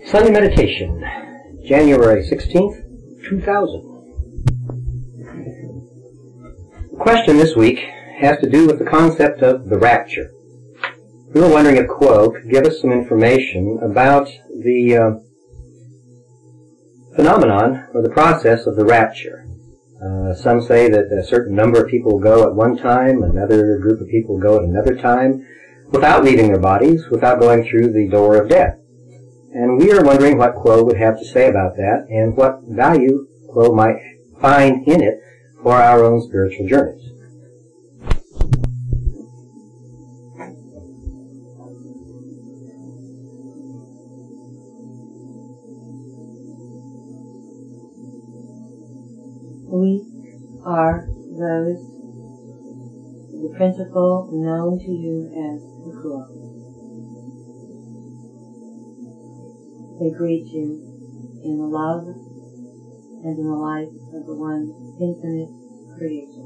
Sunday Meditation, January 16th, 2000. The question this week has to do with the concept of the rapture. We were wondering if Kuo could give us some information about the phenomenon or the process of the rapture. Some say that a certain number of people will go at one time, another group of people will go at another time, without leaving their bodies, without going through the door of death. And we are wondering what Kuo would have to say about that and what value Kuo might find in it for our own spiritual journeys. We are those, the principle known to you as the Kuo. They greet you in the love and in the light of the one infinite Creator,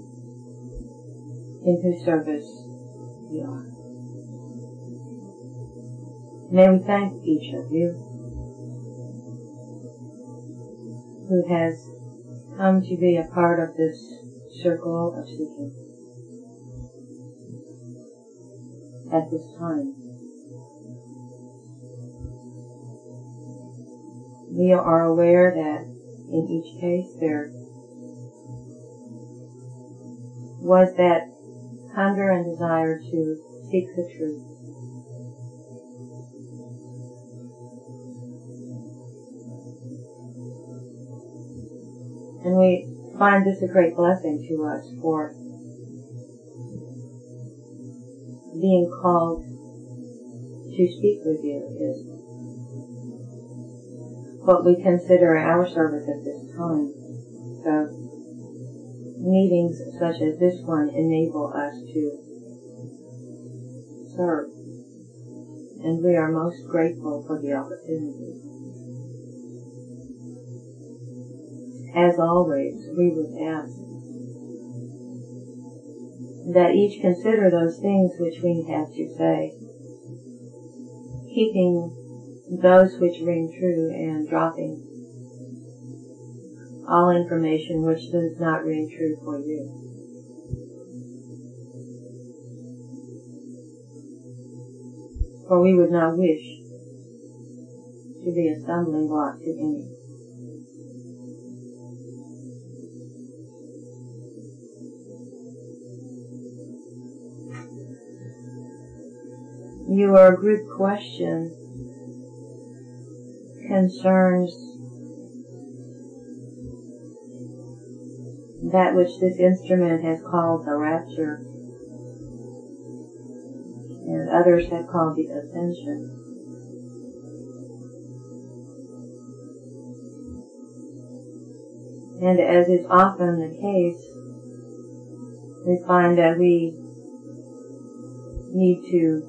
in whose service we are. May we thank each of you who has come to be a part of this circle of seeking at this time. We are aware that in each case there was that hunger and desire to seek the truth. And we find this a great blessing to us for being called to speak with you is what we consider our service at this time. So meetings such as this one enable us to serve, and we are most grateful for the opportunity. As always, we would ask that each consider those things which we have to say, keeping those which ring true and dropping all information which does not ring true for you. For we would not wish to be a stumbling block to any. Your group question concerns that which this instrument has called the rapture, and others have called the ascension. And as is often the case, we find that we need to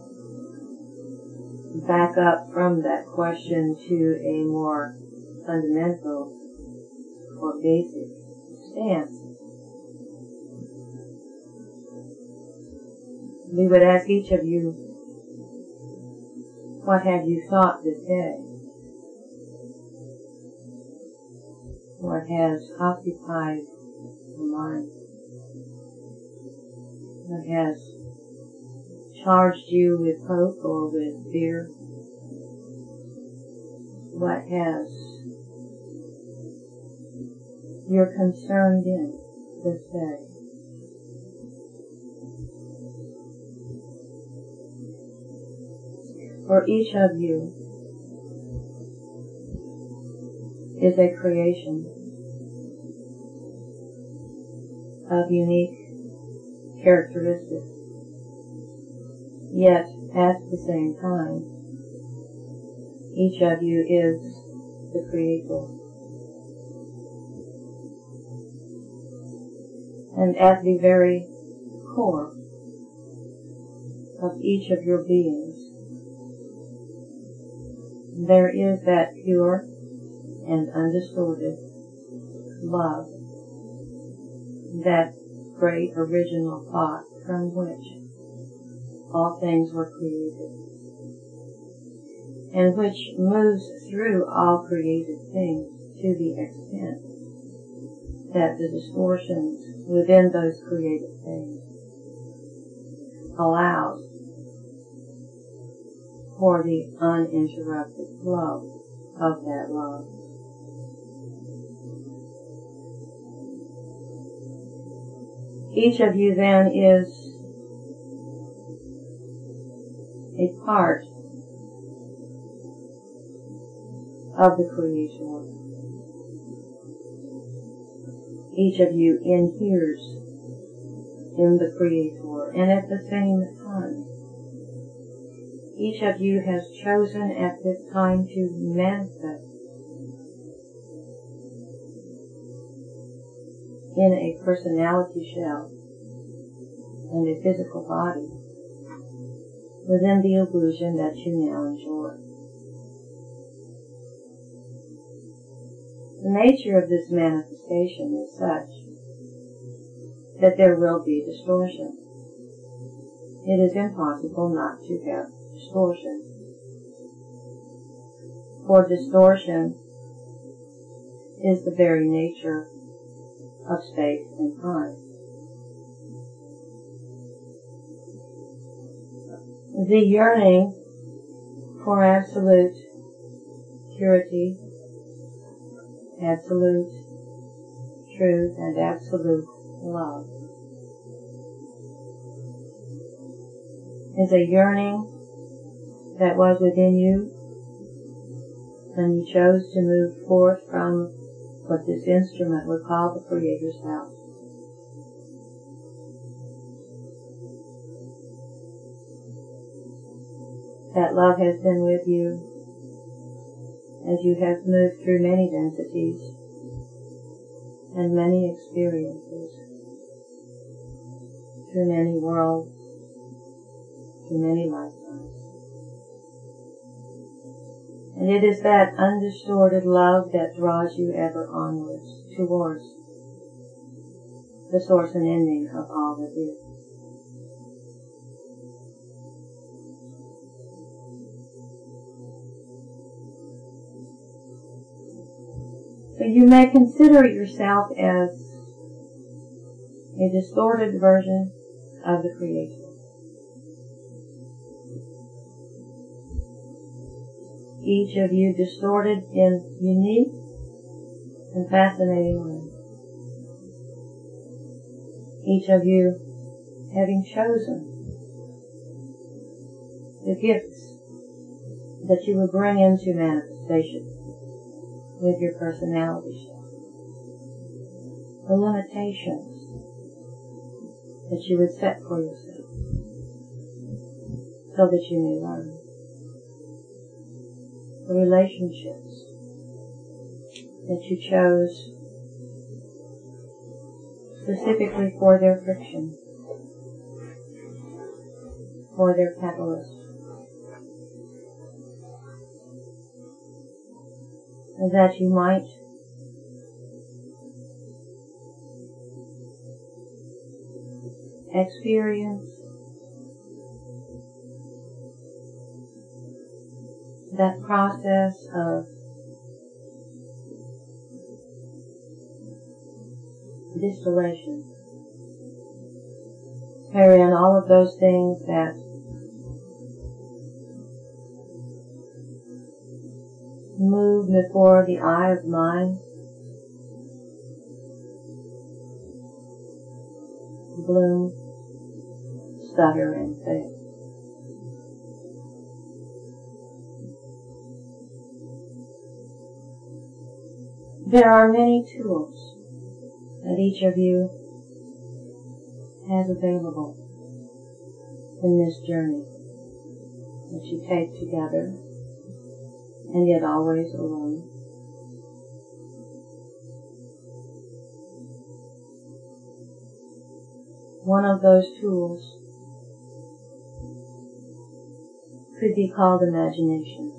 back up from that question to a more fundamental or basic stance. We would ask each of you, what have you thought this day? What has occupied your mind? What has charged you with hope or with fear? What has you're concerned in this day? For each of you is a creation of unique characteristics. Yet, at the same time, each of you is the Creator. And at the very core of each of your beings, there is that pure and undistorted love, that great original thought from which all things were created. and which moves through all created things to the extent that the distortions within those created things allows for the uninterrupted flow of that love. Each of you then is a part of the Creator. Each of you inheres in the Creator, and at the same time, each of you has chosen at this time to manifest in a personality shell and a physical body within the illusion that you now enjoy. The nature of this manifestation is such that there will be distortion. It is impossible not to have distortion. For distortion is the very nature of space and time. The yearning for absolute purity, absolute truth, and absolute love is a yearning that was within you, and you chose to move forth from what this instrument would call the Creator's house. That love has been with you as you have moved through many densities and many experiences, through many worlds, through many lifetimes. And it is that undistorted love that draws you ever onwards, towards the source and ending of all that is. So you may consider yourself as a distorted version of the Creator. Each of you distorted in unique and fascinating ways. Each of you having chosen the gifts that you will bring into manifestation with your personality shell. The limitations that you would set for yourself so that you may learn. The relationships that you chose specifically for their friction, for their catalyst, and that you might experience that process of distillation, wherein all of those things that move before the eye of mind bloom, stutter, and fade. There are many tools that each of you has available in this journey that you take together and yet always alone. One of those tools could be called imagination.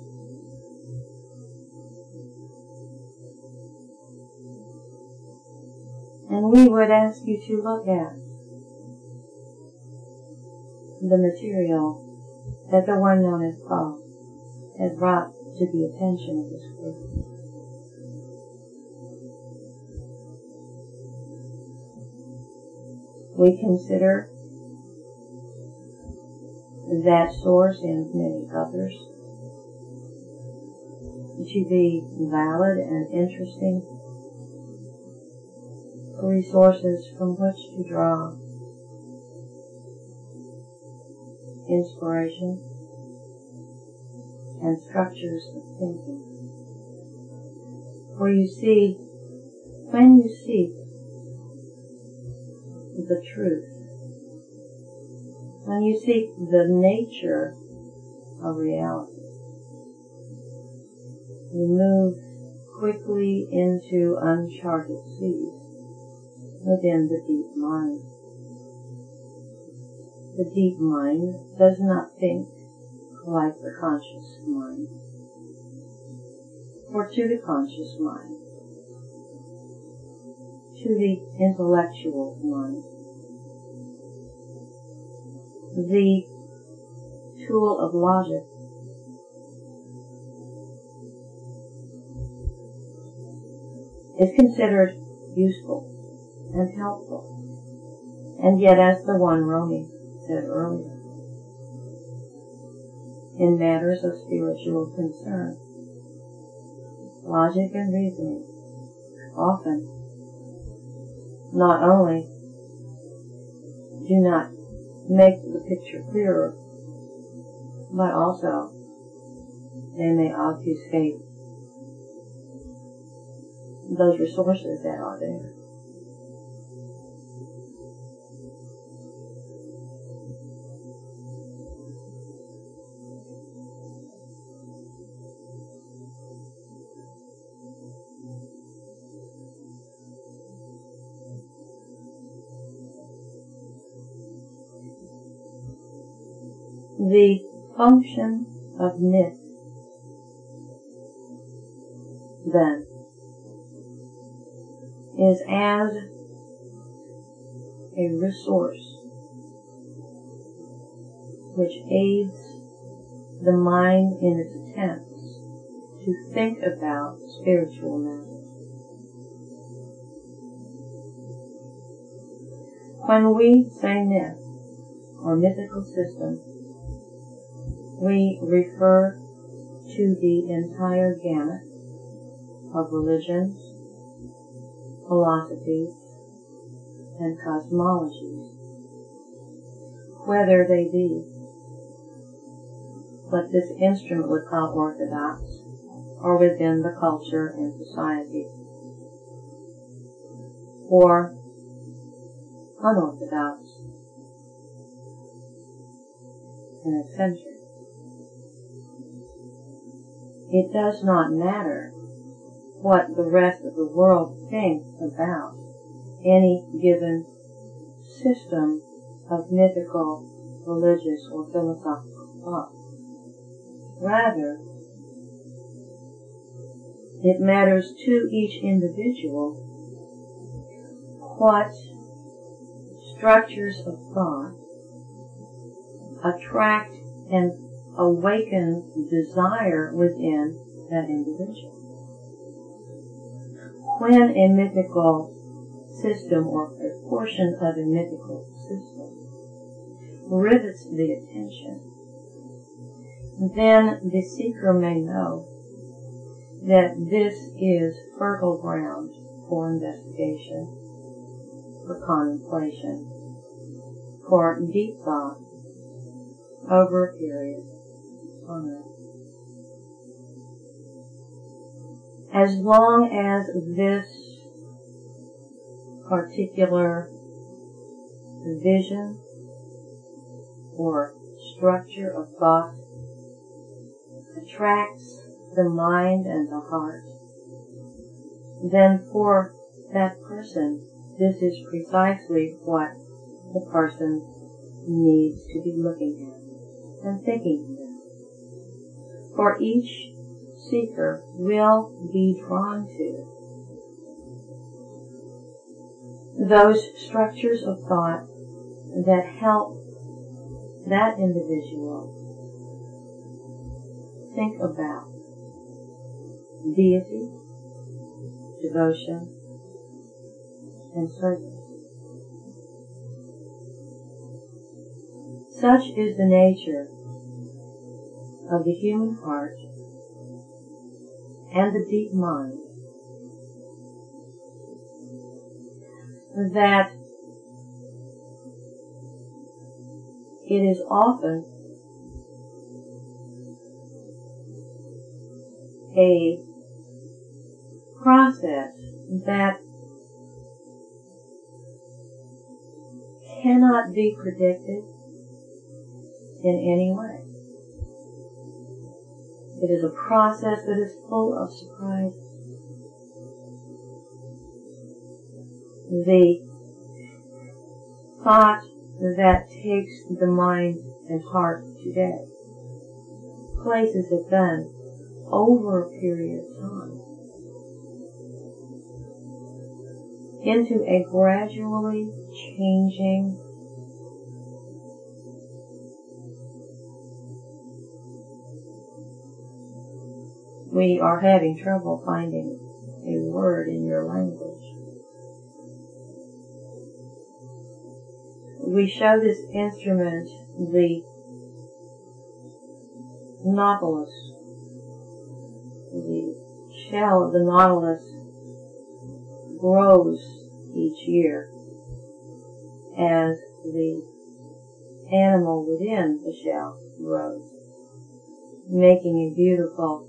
And we would ask you to look at the material that the one known as Paul has brought to the attention of this group. We consider that source and many others to be valid and interesting resources from which to draw inspiration and structures of thinking. For you see, when you seek the truth, when you seek the nature of reality, you move quickly into uncharted seas within the deep mind. The deep mind does not think like the conscious mind. For to the conscious mind, to the intellectual mind, the tool of logic is considered useful and helpful. And yet, as the one Romy said earlier, in matters of spiritual concern, logic and reasoning often not only do not make the picture clearer, but also they may obfuscate those resources that are there. The function of myth, then, is as a resource which aids the mind in its attempts to think about spiritual matters. When we say myth or mythical system, we refer to the entire gamut of religions, philosophies, and cosmologies, whether they be what this instrument would call orthodox, or within the culture and society, or unorthodox and eccentric. It does not matter what the rest of the world thinks about any given system of mythical, religious, or philosophical thought. Rather, it matters to each individual what structures of thought attract and awaken desire within that individual. When a mythical system or a portion of a mythical system rivets the attention, then the seeker may know that this is fertile ground for investigation, for contemplation, for deep thought over a period on earth. As long as this particular vision or structure of thought attracts the mind and the heart, then for that person, this is precisely what the person needs to be looking at and thinking about. For each seeker will be drawn to those structures of thought that help that individual think about deity, devotion, and service. Such is the nature of the human heart and the deep mind that it is often a process that cannot be predicted in any way. It is a process that is full of surprises. The thought that takes the mind and heart today places it then over a period of time into a gradually changing we are having trouble finding a word in your language. We show this instrument, the nautilus. The shell of the nautilus grows each year as the animal within the shell grows, making a beautiful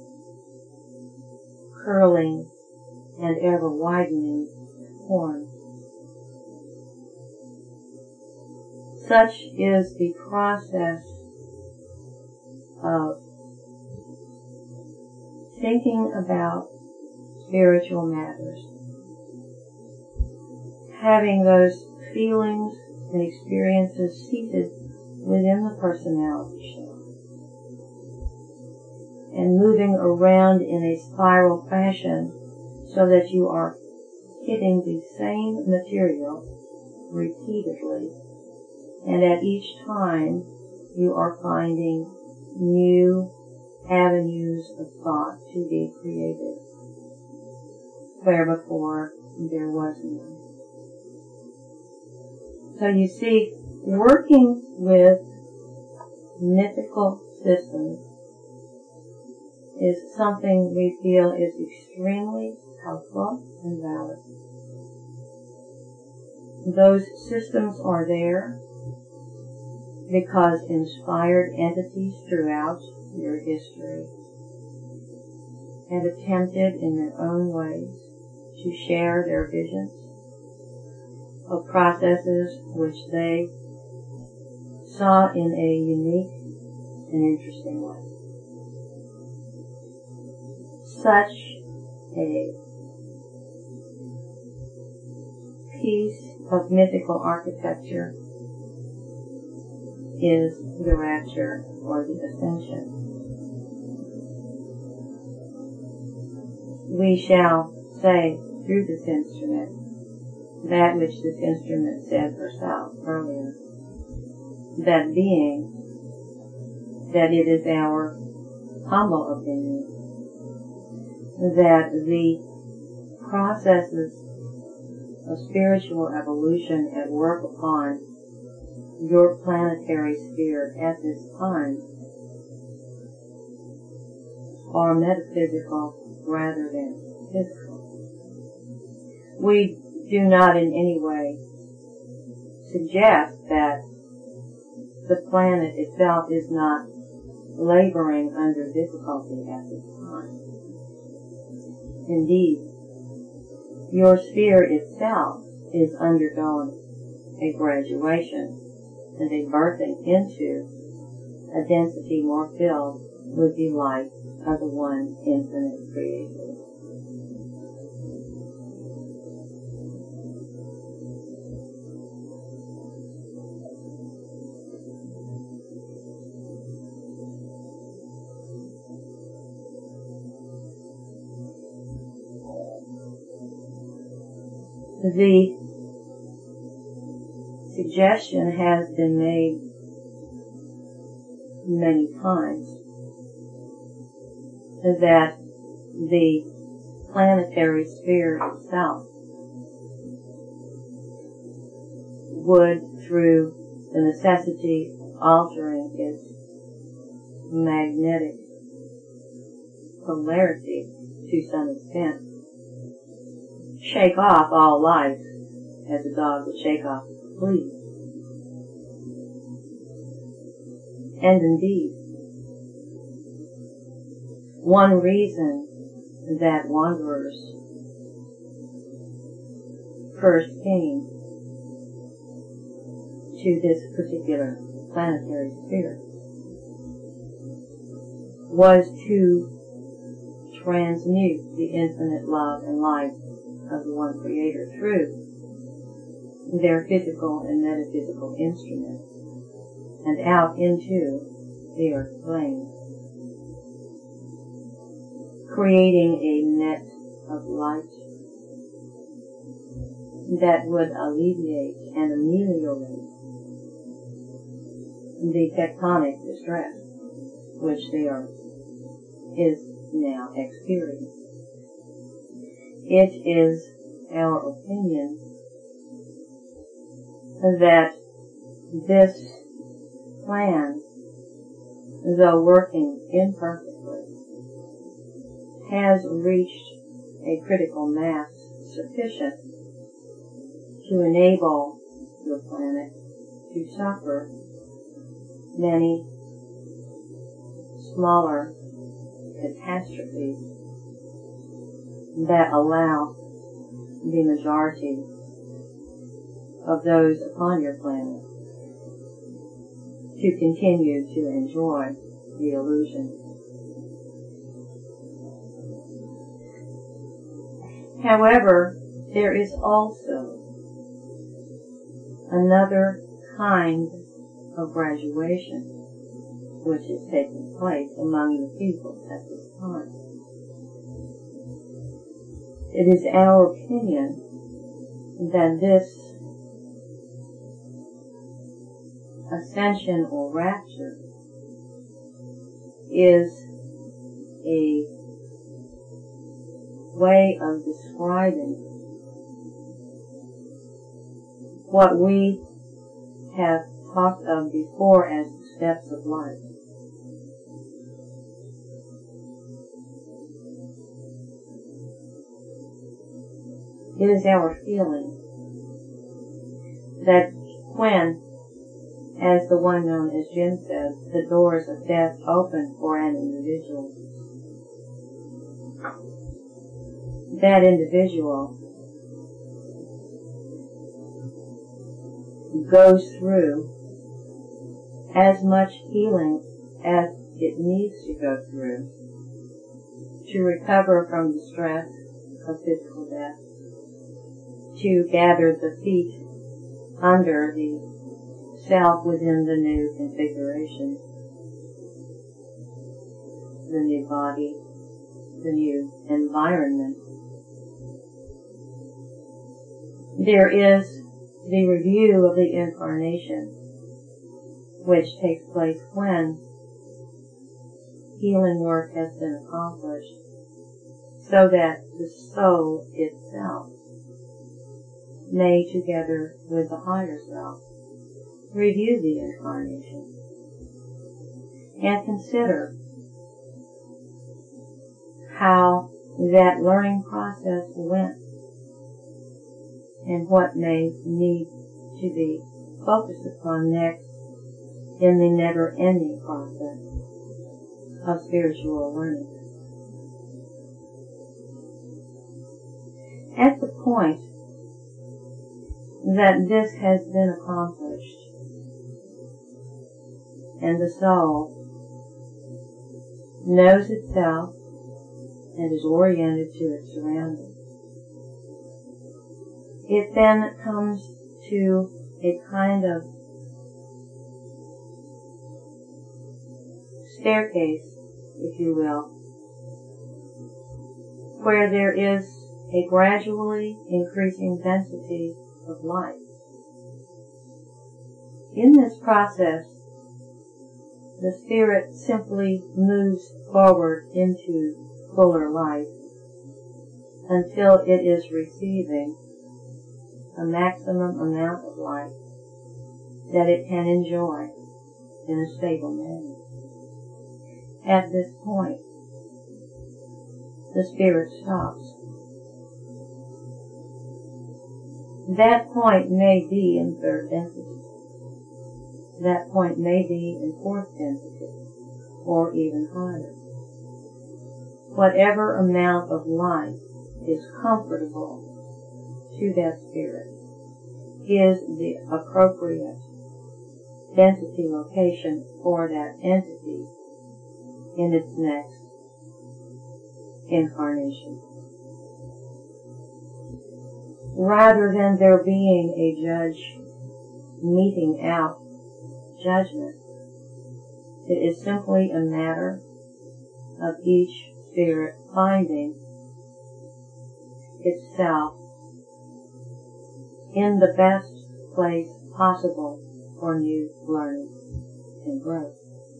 curling and ever widening horn. Such is the process of thinking about spiritual matters, having those feelings and experiences seated within the personality shell, and moving around in a spiral fashion so that you are hitting the same material repeatedly, and at each time you are finding new avenues of thought to be created where before there was none. So you see, working with mythical systems is something we feel is extremely helpful and valid. Those systems are there because inspired entities throughout your history have attempted in their own ways to share their visions of processes which they saw in a unique and interesting way. Such a piece of mythical architecture is the rapture or the ascension. We shall say through this instrument that which this instrument said herself earlier, that being that it is our humble opinion that the processes of spiritual evolution at work upon your planetary sphere at this time are metaphysical rather than physical. We do not in any way suggest that the planet itself is not laboring under difficulty at this time. Indeed, your sphere itself is undergoing a graduation and a birthing into a density more filled with the light of the one infinite creator. The suggestion has been made many times that the planetary sphere itself would, through the necessity of altering its magnetic polarity to some extent, shake off all life as a dog would shake off fleas. And indeed, one reason that wanderers first came to this particular planetary sphere was to transmute the infinite love and light of the one Creator through their physical and metaphysical instruments and out into the earth plane, creating a net of light that would alleviate and ameliorate the tectonic distress which the earth is now experiencing. It is our opinion that this plan, though working imperfectly, has reached a critical mass sufficient to enable your planet to suffer many smaller catastrophes that allow the majority of those upon your planet to continue to enjoy the illusion. However, there is also another kind of graduation which is taking place among the people at this time. It is our opinion that this ascension or rapture is a way of describing what we have talked of before as the steps of life. It is our feeling that when, as the one known as Jim says, the doors of death open for an individual, that individual goes through as much healing as it needs to go through to recover from the stress of physical death, to gather the feet under the self within the new configuration, the new body, the new environment. There is the review of the incarnation, which takes place when healing work has been accomplished, so that the soul itself may, together with the higher self, review the incarnation and consider how that learning process went and what may need to be focused upon next in the never-ending process of spiritual learning. At the point that this has been accomplished and the soul knows itself and is oriented to its surroundings, it then comes to a kind of staircase, if you will, where there is a gradually increasing density of light. In this process, the spirit simply moves forward into fuller life until it is receiving a maximum amount of life that it can enjoy in a stable manner. At this point, the spirit stops. That point may be in third density. That point may be in fourth density, or even higher. Whatever amount of life is comfortable to that spirit is the appropriate density location for that entity in its next incarnation. Rather than there being a judge meting out judgment, it is simply a matter of each spirit finding itself in the best place possible for new learning and growth.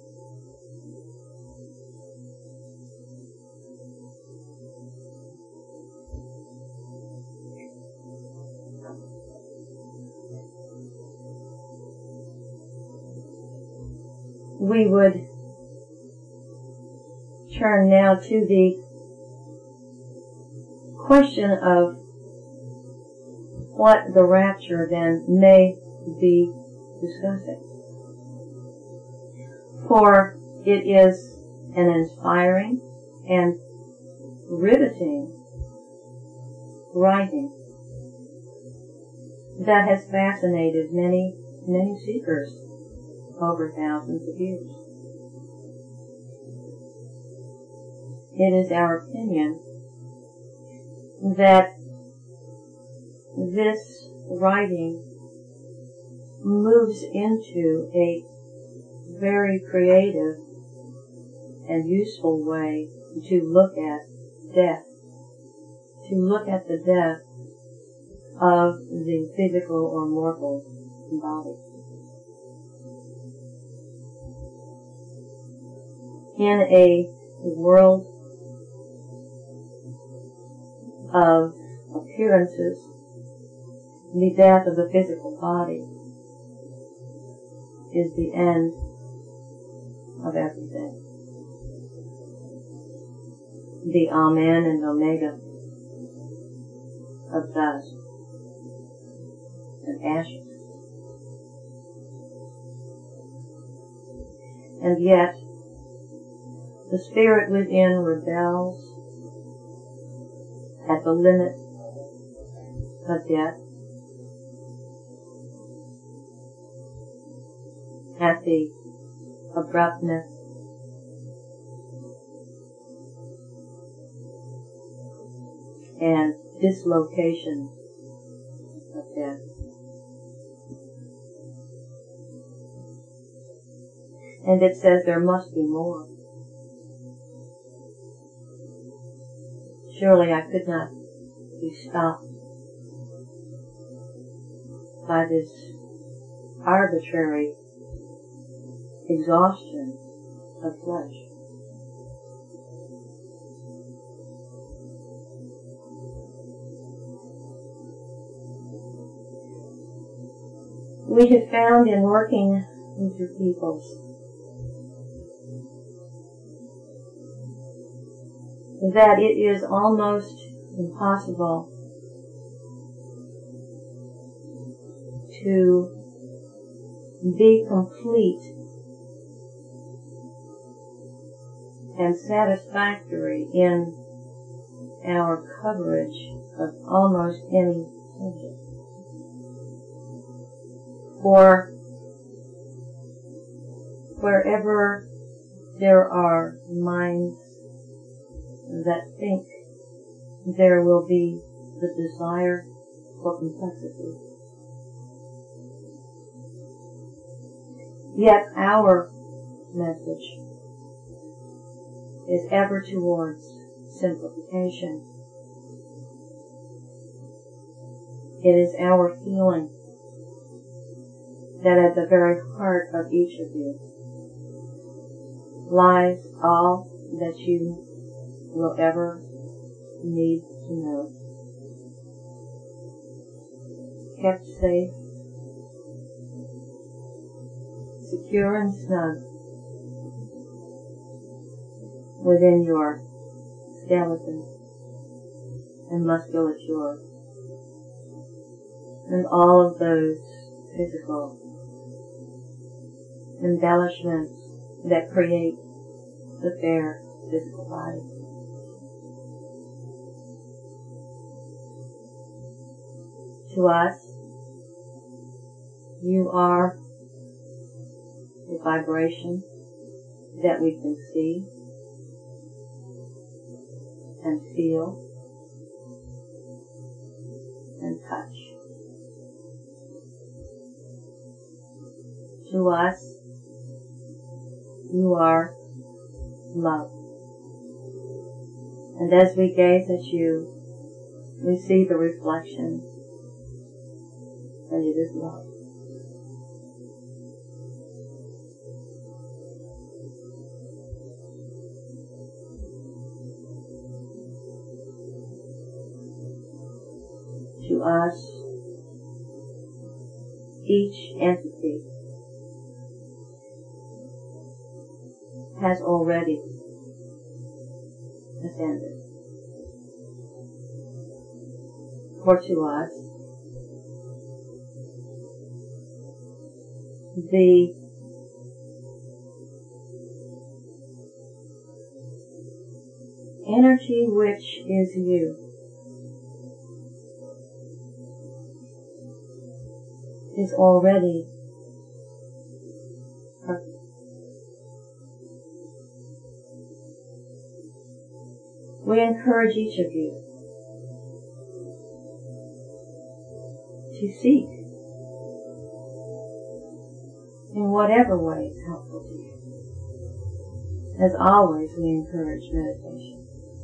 We would turn now to the question of what the rapture then may be discussing. For it is an inspiring and riveting writing that has fascinated many seekers over thousands of years. It is our opinion that this writing moves into a very creative and useful way to look at death, to look at the death of the physical or mortal body. In a world of appearances, the death of the physical body is the end of everything. The Amen and Omega of dust and ashes. And yet, the spirit within rebels at the limit of death, at the abruptness and dislocation of death. And it says there must be more. Surely I could not be stopped by this arbitrary exhaustion of flesh. We have found in working with your peoples that it is almost impossible to be complete and satisfactory in our coverage of almost any subject. For wherever there are minds that think, there will be the desire for complexity. Yet our message is ever towards simplification. It is our feeling that at the very heart of each of you lies all that you will ever need to know. Kept safe, secure and snug within your skeleton and musculature, and all of those physical embellishments that create the fair physical body. To us, you are the vibration that we can see and feel and touch. To us, you are love. And as we gaze at you, we see the reflection, and it is love. To us, each entity has already ascended. For to us, the energy which is you is already perfect. We encourage each of you to seek in whatever way is helpful to you. As always, we encourage meditation.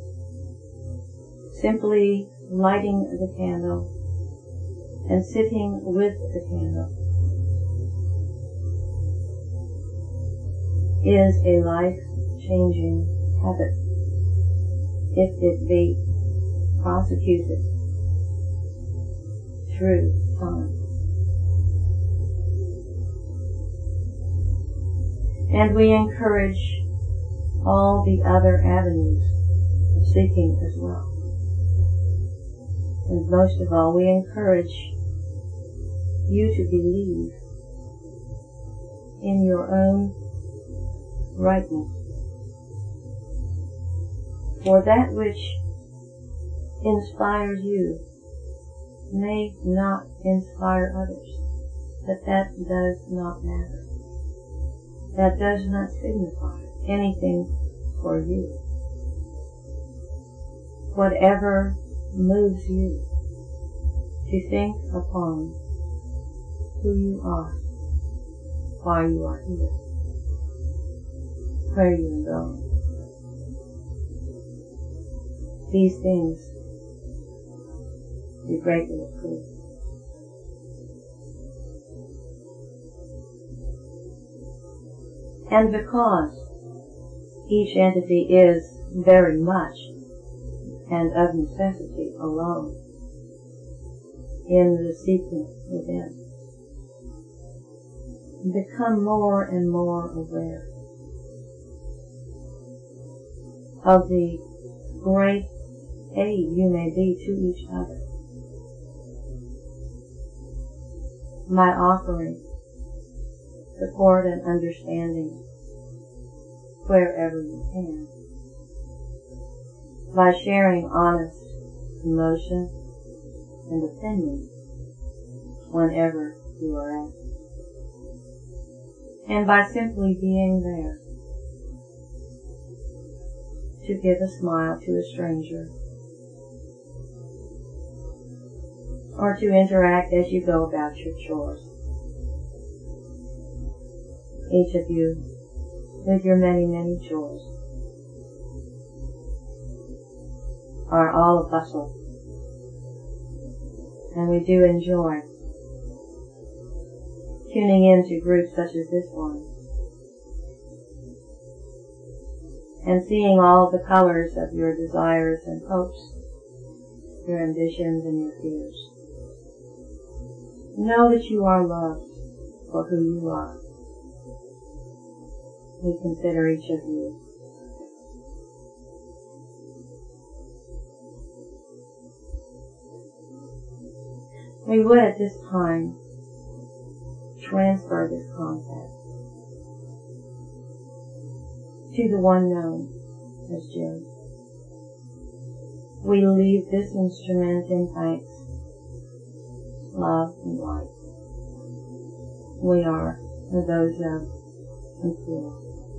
Simply lighting the candle and sitting with the candle is a life-changing habit if it be prosecuted through time. And we encourage all the other avenues of seeking as well. And most of all, we encourage you to believe in your own rightness. For that which inspires you may not inspire others, but that does not matter. That does not signify anything for you. Whatever moves you to think upon who you are, why you are here, where you are going. These things we greatly approve. And because each entity is very much and of necessity alone in the seeking within, become more and more aware of the great aid you may be to each other by offering support and understanding wherever you can, by sharing honest emotion and opinion whenever you are asked, and by simply being there to give a smile to a stranger, or to interact as you go about your chores. Each of you with your many, many chores are all a bustle, and we do enjoy tuning in to groups such as this one and seeing all the colors of your desires and hopes, your ambitions and your fears. Know that you are loved for who you are. We consider each of you. We would at this time transfer this concept to the one known as Jim. We leave this instrument in thanks, love, and light. We are those of sincere.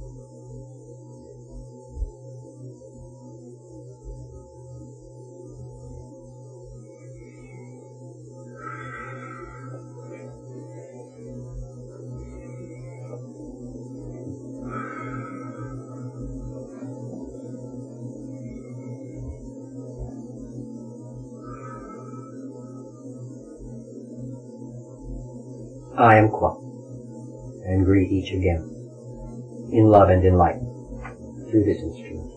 I am Kwa, and greet each again, in love and in light, through this instrument.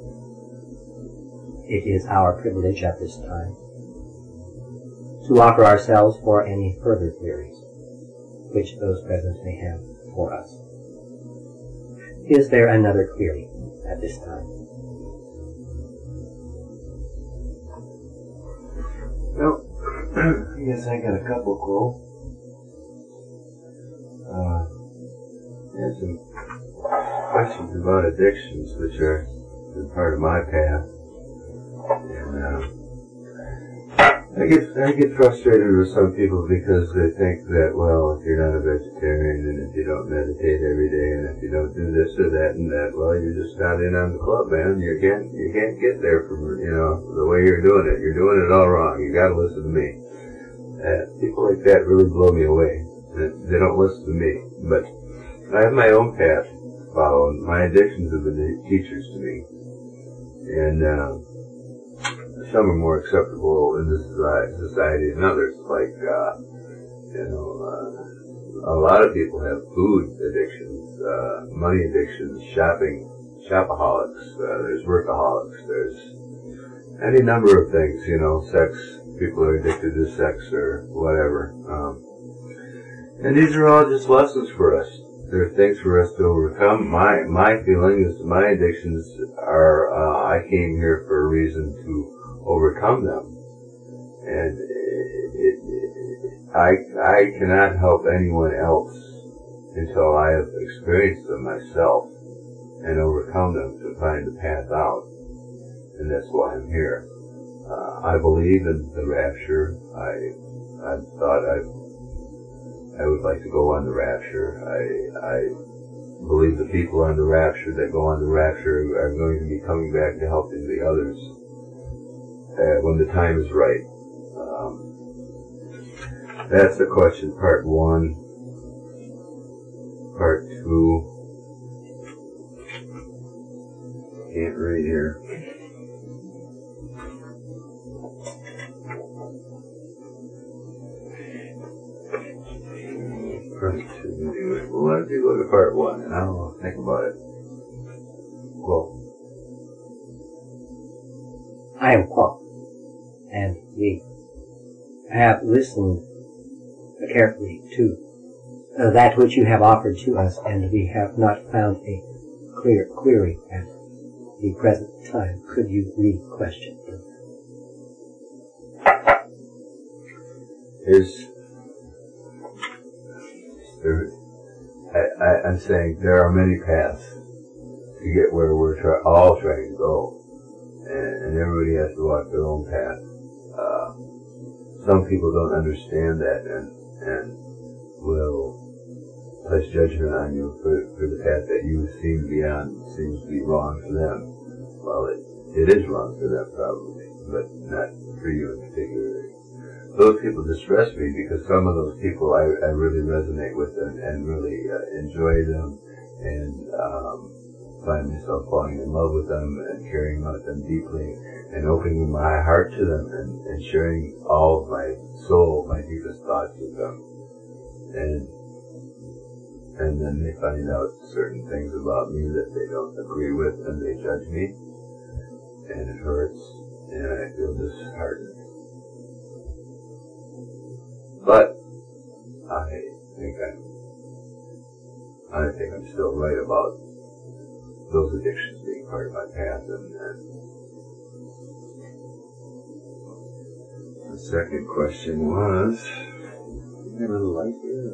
It is our privilege at this time to offer ourselves for any further queries which those present may have for us. Is there another query at this time? Well, I guess I got a couple, Cole. And some questions about addictions, which are part of my path. And I get frustrated with some people because they think that, well, if you're not a vegetarian and if you don't meditate every day and if you don't do this or that and that, well, you're just not in on the club, man. You can't get there from, the way you're doing it. You're doing it all wrong. You gotta listen to me. People like that really blow me away. They don't listen to me. But I have my own path to follow. My addictions have been teachers to me. And some are more acceptable in this society than others. Like, a lot of people have food addictions, money addictions, shopaholics, there's workaholics, there's any number of things, sex. People are addicted to sex or whatever. And these are all just lessons for us. They're things for us to overcome. My feeling is my addictions are, I came here for a reason to overcome them. And I cannot help anyone else until I have experienced them myself and overcome them to find the path out. And that's why I'm here. I believe in the rapture. I thought I would like to go on the rapture. I believe the people on the rapture that go on the rapture are going to be coming back to helping the others when the time is right. That's the question, part 1. Part 2. Can't read here. Anyway, well, why don't you go to part 1 and I'll think about it. Cool. I am Kwa, and we have listened carefully to that which you have offered to us, and we have not found a clear query at the present time. Could you re-question? I'm saying there are many paths to get where we're all trying to go, and everybody has to walk their own path. Some people don't understand that and will place judgment on you for the path that you seem to be on. Seems to be wrong for them. Well, it is wrong for them probably, but not for you in particular. Those people distress me because some of those people I really resonate with and really enjoy them and find myself falling in love with them and caring about them deeply and opening my heart to them and sharing all of my soul, my deepest thoughts with them. And and then they find out certain things about me that they don't agree with, and they judge me, and it hurts, and I feel disheartened. But I think I'm still right about those addictions being part of my path, and the second question was, is there a little light here?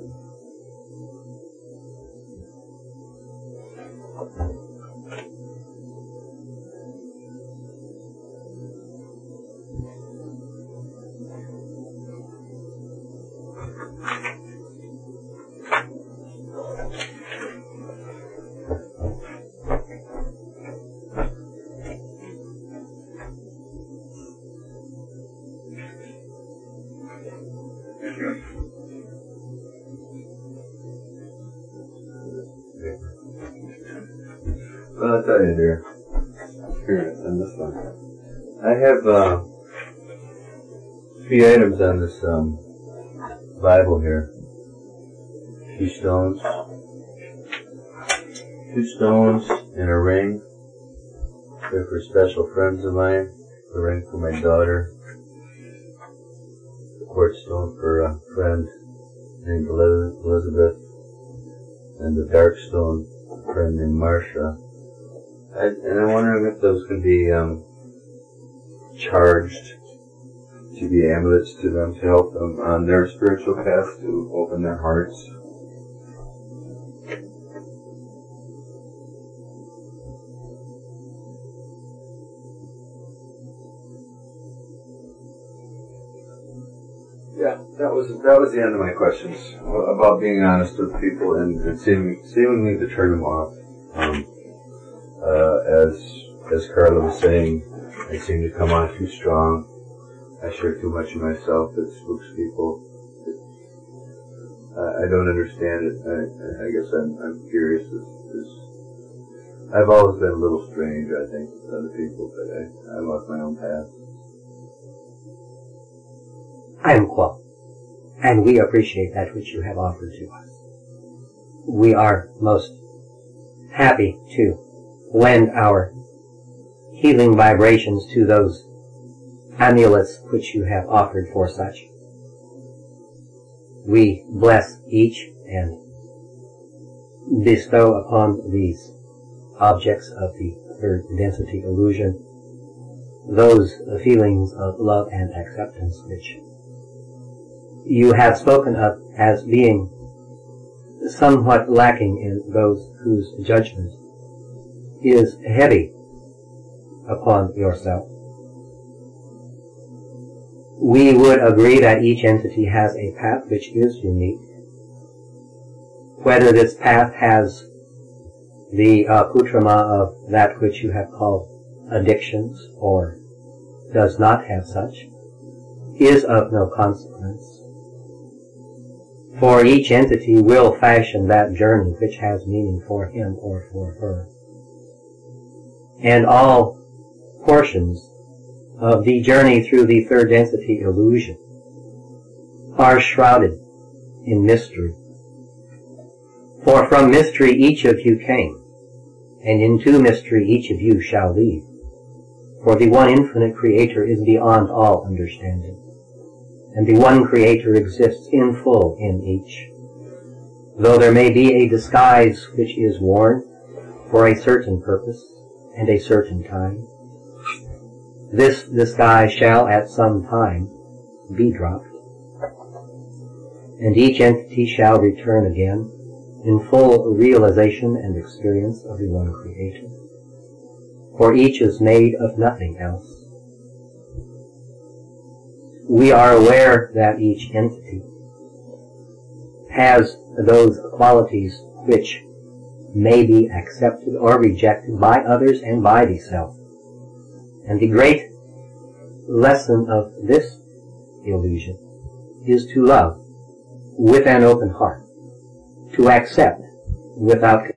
Well, I'll tell you, dear. Here, on this one. I have 3 items on this Bible here. 2 stones. 2 stones and a ring. They're for special friends of mine. A ring for my daughter. A quartz stone for a friend named Elizabeth. And the dark stone for a friend named Marcia. And I'm wondering if those can be charged to be amulets to them to help them on their spiritual path, to open their hearts. Yeah, that was the end of my questions about being honest with people and seemingly to turn them off. As Carla was saying, I seem to come on too strong. I share too much of myself that spooks people. I don't understand it. I guess I'm curious. I've always been a little strange, I think, with other people, but I love my own path. I am Qua, and we appreciate that which you have offered to us. We are most happy to lend our healing vibrations to those amulets which you have offered for such. We bless each and bestow upon these objects of the third density illusion those feelings of love and acceptance which you have spoken of as being somewhat lacking in those whose judgment is heavy upon yourself. We would agree that each entity has a path which is unique. Whether this path has the accoutrement of that which you have called addictions or does not have such is of no consequence. For each entity will fashion that journey which has meaning for him or for her. And all portions of the journey through the third density illusion are shrouded in mystery. For from mystery each of you came, and into mystery each of you shall leave. For the one infinite Creator is beyond all understanding, and the one Creator exists in full in each. Though there may be a disguise which is worn for a certain purpose and a certain time, this disguise shall at some time be dropped, and each entity shall return again in full realization and experience of the one Creator. For each is made of nothing else. We are aware that each entity has those qualities which may be accepted or rejected by others and by the self. And the great lesson of this illusion is to love with an open heart, to accept without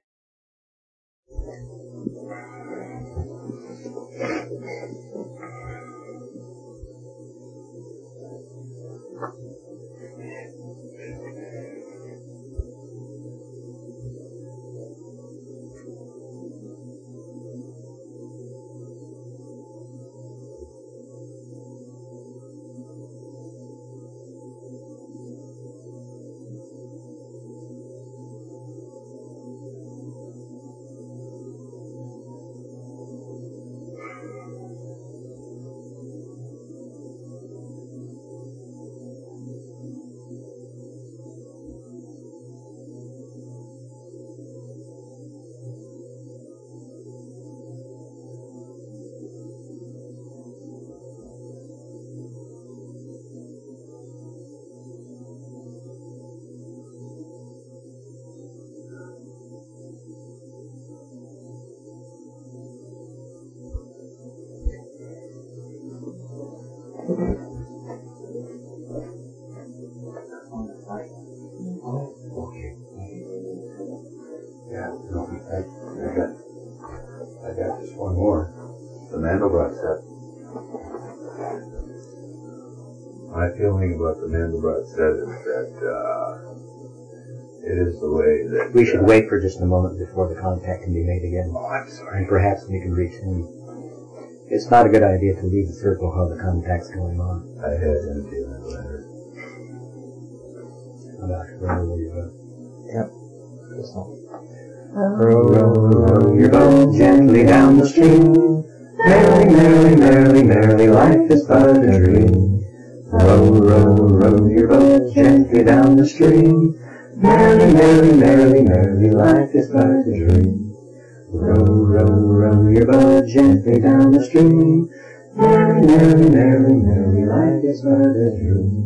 My feeling about the Mandelbrot set is that it is the way that... We should wait for just a moment before the contact can be made again. Oh, I'm sorry. And perhaps we can reach him. It's not a good idea to leave the circle while the contact's going on. I had him feeling better. Row your boat. Yep. This one. Row your boat gently down the stream. Merrily, merrily, merrily, merrily, life is but a dream. Row your boat gently down the stream. Merrily, merrily, merrily, merrily, life is but a dream. Row your boat gently down the stream. Merrily, merrily, merrily, merrily, life is but a dream.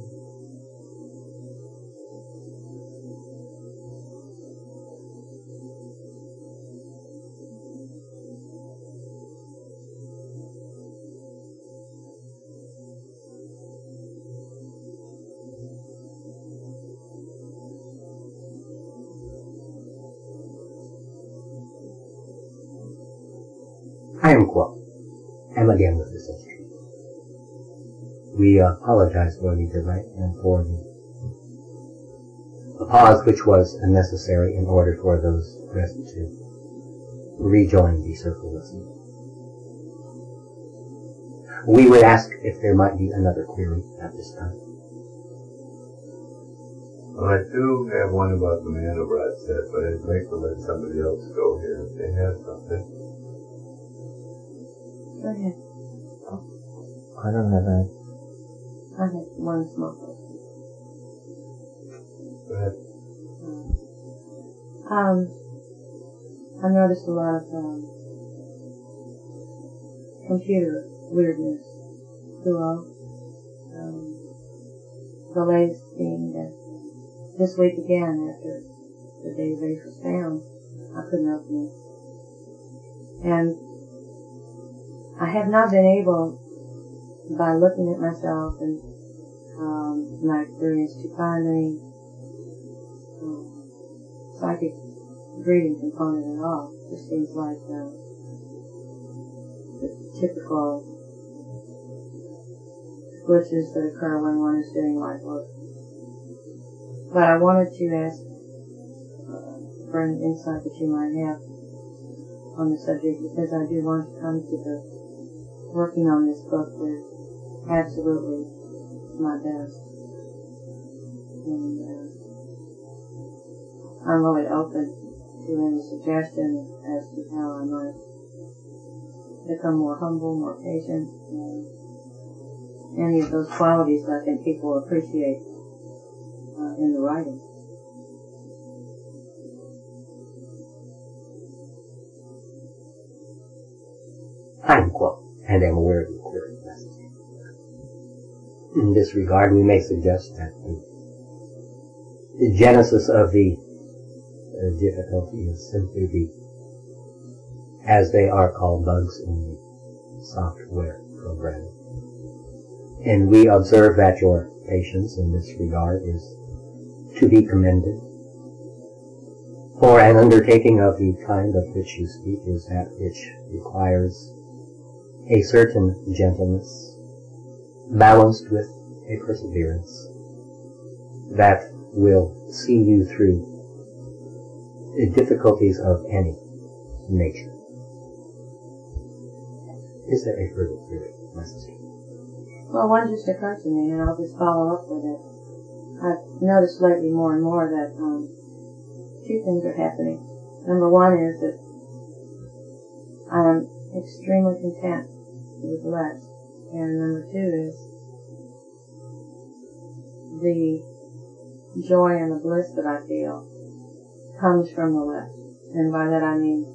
I am Kuo. I'm again with this instrument. We apologize for the delay and for the pause which was unnecessary in order for those present to rejoin the circle listening. We would ask if there might be another query at this time. Well, I do have one about the Mandelbrot set, but I'd like to let somebody else go here if they have something. Go ahead. I don't have any. I have one small thing. Go ahead. I noticed a lot of computer weirdness throughout. The latest being that this week again, after the database was found, I couldn't open it. And I have not been able, by looking at myself and my experience, to find any psychic breathing component at all. It just seems like the typical glitches that occur when one is doing light work. But I wanted to ask for any insight that you might have on the subject, because I do want to come to the working on this book with absolutely my best. And I'm really open to any suggestion as to how I might become more humble, more patient, any of those qualities that I think people appreciate in the writing. I am Kuo, and am aware of the query message. In this regard, we may suggest that the genesis of the difficulty is simply the, as they are called, bugs in the software program. And we observe that your patience in this regard is to be commended. For an undertaking of the kind of which you speak is that which requires a certain gentleness, balanced with a perseverance, that will see you through the difficulties of any nature. Is there a further query, Mrs. King? Well, one just occurred to me, and I'll just follow up with it. I've noticed lately more and more that two things are happening. Number one is that I'm extremely content with less. And number two is the joy and the bliss that I feel comes from the less. And by that I mean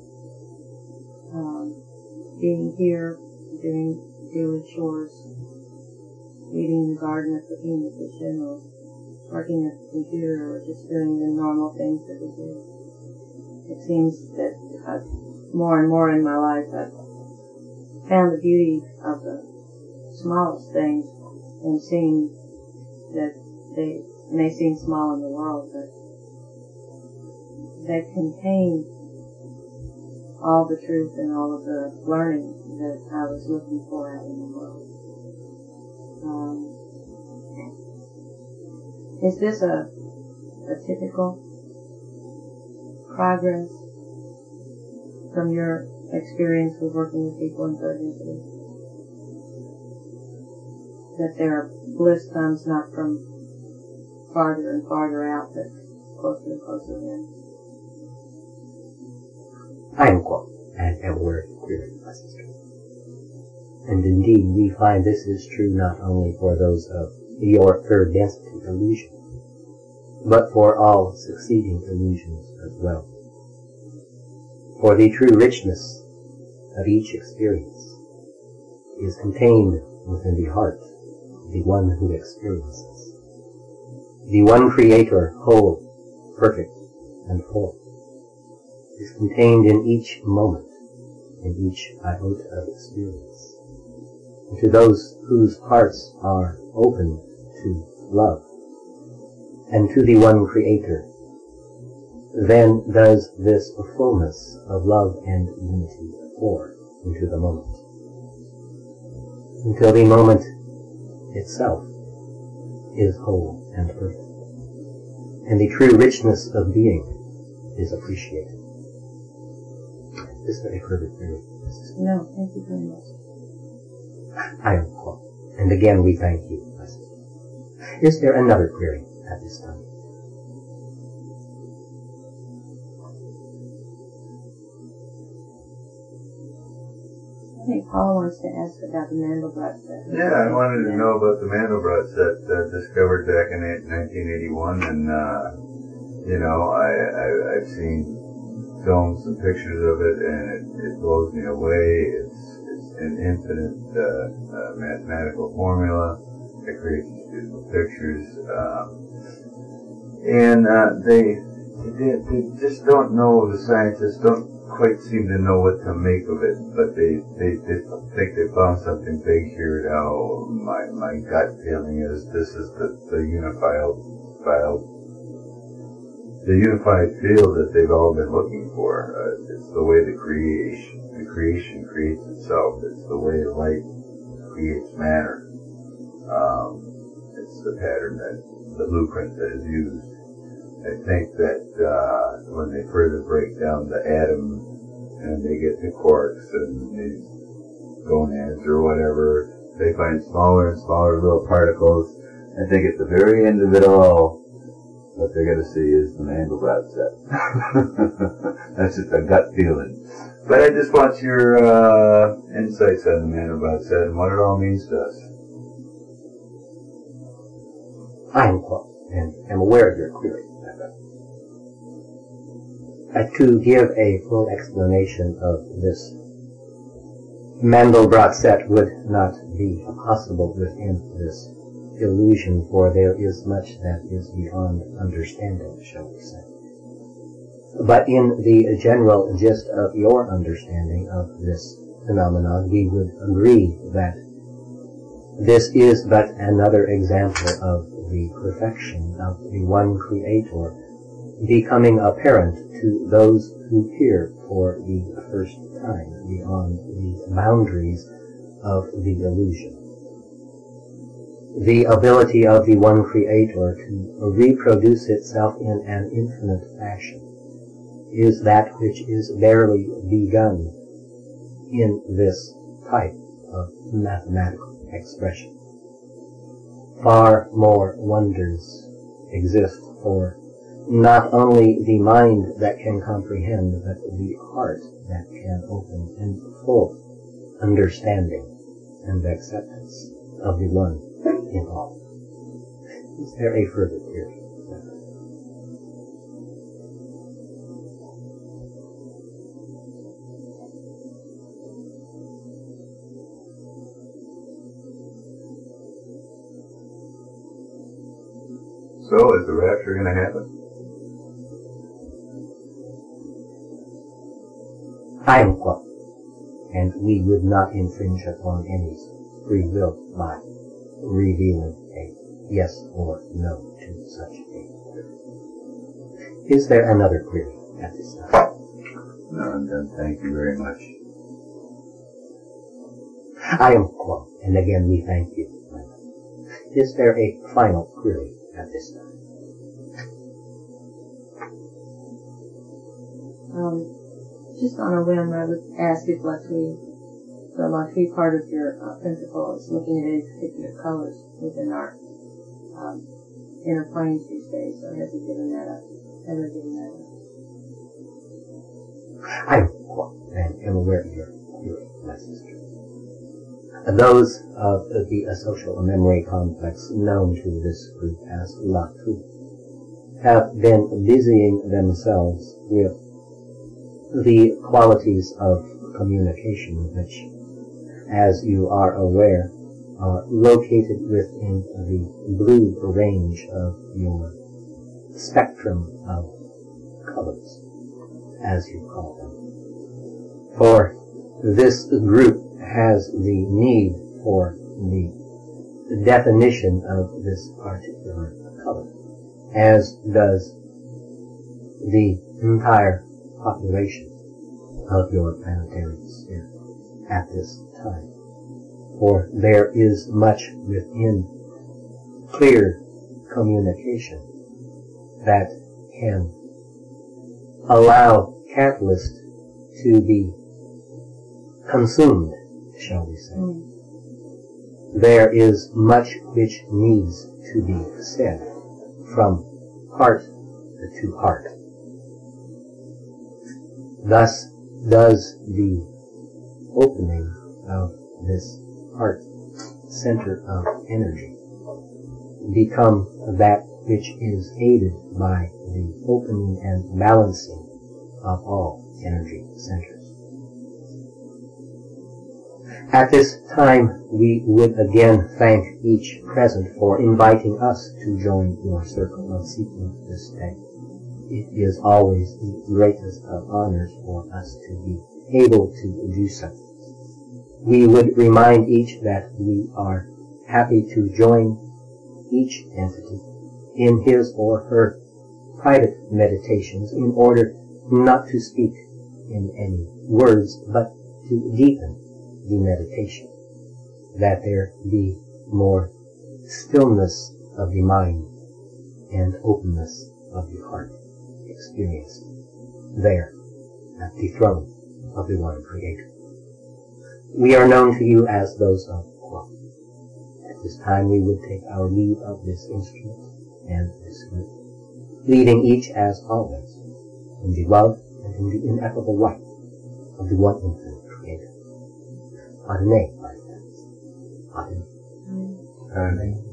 being here, doing daily chores, weeding in the garden or cooking in the kitchen or working at the computer or just doing the normal things that we do. It seems that more and more in my life I've found the beauty of the smallest things and seeing that they may seem small in the world, but they contain all the truth and all of the learning that I was looking for out in the world. Is this a typical progress from your experience with working with people in third density? That their bliss comes not from farther and farther out, but closer and closer in? I am quote, and am aware clearly, my sister. And indeed, we find this is true not only for those of your third density illusion, but for all succeeding illusions as well. For the true richness of each experience is contained within the heart of the one who experiences. The one creator, whole, perfect, and full, is contained in each moment, in each iota of experience. And to those whose hearts are open to love, and to the one creator, then does this fullness of love and unity pour into the moment, until the moment itself is whole and perfect, and the true richness of being is appreciated. Is there a further query? No, thank you very much. I am Paul, and again we thank you, my sister. Is there another query at this time? I think Paul wants to ask about the Mandelbrot set. Yeah, I wanted to know about the Mandelbrot set discovered back in 1981, and I've seen films and pictures of it, and it blows me away. It's an infinite mathematical formula that creates these beautiful pictures, and they just don't know. The scientists don't quite seem to know what to make of it, but they think they found something big here. Now my gut feeling is this is the unified field that they've all been looking for. It's the way the creation creates itself. It's the way light creates matter. It's the pattern the blueprint that is used. I think that when they further break down the atom and they get to quarks and these gonads or whatever, they find smaller and smaller little particles. I think at the very end of it all, what they're going to see is the Mandelbrot set. That's just a gut feeling. But I just want your insights on the Mandelbrot set and what it all means to us. I am Paul, and am aware of your query. To give a full explanation of this Mandelbrot set would not be possible within this illusion, for there is much that is beyond understanding, shall we say. But in the general gist of your understanding of this phenomenon, we would agree that this is but another example of the perfection of the one creator becoming apparent to those who peer for the first time beyond the boundaries of the illusion. The ability of the one creator to reproduce itself in an infinite fashion is that which is barely begun in this type of mathematical expression. Far more wonders exist for not only the mind that can comprehend, but the heart that can open in full understanding and acceptance of the one in all. Is there a further query? So, is the rapture going to happen? I am quote, and we would not infringe upon any free will by revealing a yes or no to such a query. Is there another query at this time? No, I'm done. Thank you very much. I am quote, and again we thank you. Is there a final query at this time? Just on a whim, I would ask if the Latri part of your principle is looking at any particular colors within our inner planes these days, or has he given that up? Ever given that up? I am aware of your my sister. Those of the social memory complex known to this group as Latri have been busying themselves with the qualities of communication, which, as you are aware, are located within the blue range of your spectrum of colors, as you call them. For this group has the need for the definition of this particular color, as does the entire population of your planetary sphere at this time. For there is much within clear communication that can allow catalyst to be consumed, shall we say. There is much which needs to be said from heart to heart. Thus does the opening of this heart center of energy become that which is aided by the opening and balancing of all energy centers. At this time, we would again thank each present for inviting us to join your circle of seeking this day. It is always the greatest of honors for us to be able to do so. We would remind each that we are happy to join each entity in his or her private meditations in order not to speak in any words, but to deepen the meditation, that there be more stillness of the mind and openness of the heart experienced there at the throne of the one Creator. We are known to you as those of Kwa. At this time we would take our leave of this instrument and this group, leading each as always in the love and in the ineffable light of the one infinite Creator. Adonai, my friends. Adonai. Amen.